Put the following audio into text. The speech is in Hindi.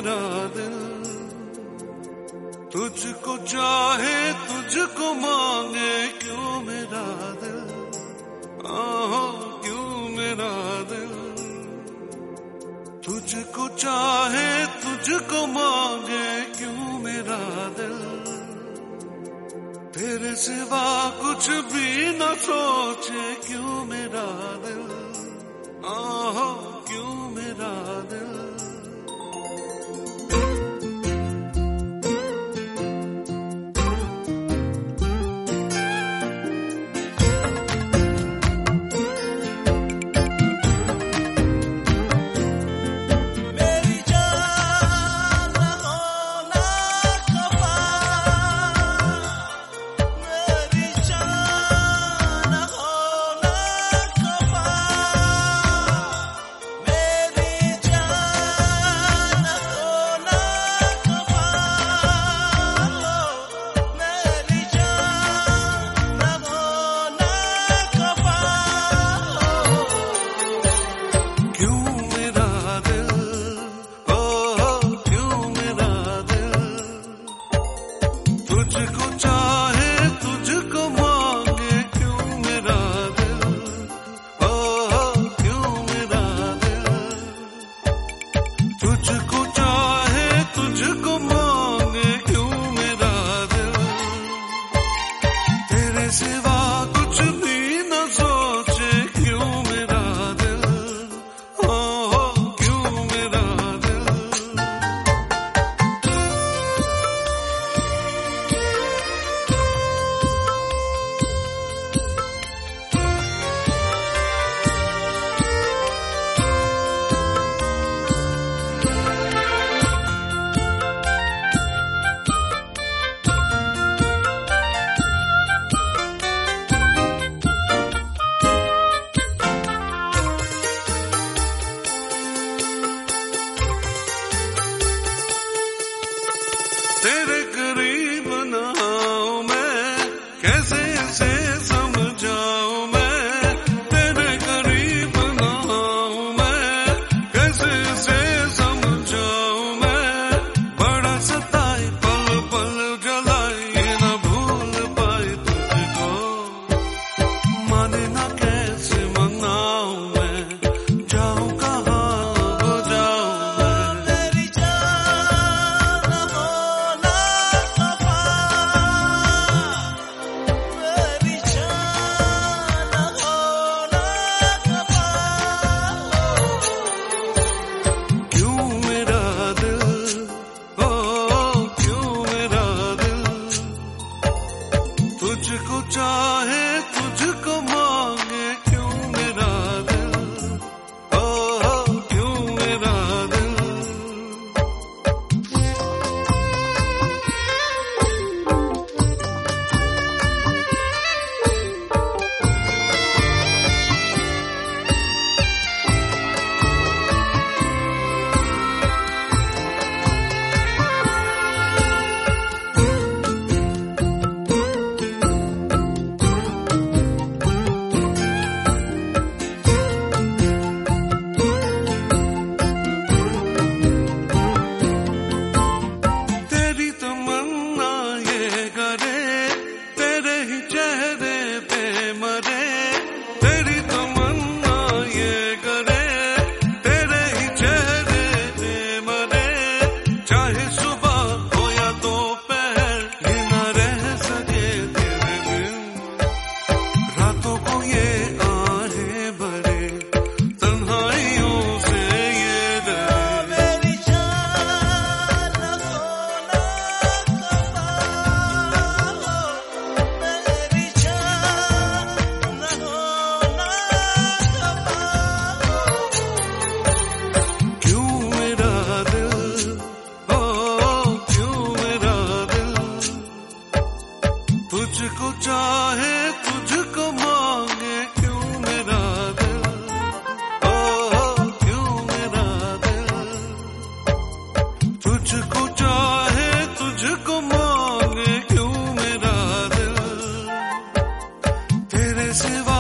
मेरा दिल तुझको चाहे तुझको मांगे, क्यों मेरा दिल क्यों मेरा दिल तुझको चाहे तुझको मांगे, क्यों मेरा दिल तेरे सिवा कुछ भी न सोचे, क्यों मेरा दिल क्यों मेरा दिल। तुझको चाहे तुझको मांगे, क्यों मेरा दिल क्यों मेरा दिल तुझको चाहे तुझको मांगे, क्यों मेरा दिल तेरे सिवा कुछ भी न सोचे, क्यों मेरा दिल क्यों मेरा दिल। तेरे करीब ना आऊं मैं, कैसे इसे समझाऊं मैं, तेरे करीब ना आऊं मैं, कैसे इसे समझाऊं मैं, बड़ा सताए पल पल जलाए, न भूल पाए तुझको, माने ना कैसे मनाऊं मैं, जाऊं कहाँ हो जाऊं मैं। तेरी जान हो तुझको चाहे तुझको मांगे, क्यों मेरा दिल क्यों मेरा दिल। तुझको चाहे तुझको मांगे, क्यों मेरा दिल क्यों मेरा दिल तुझको चाहे तुझको मांगे, क्यों मेरा दिल तेरे सिवा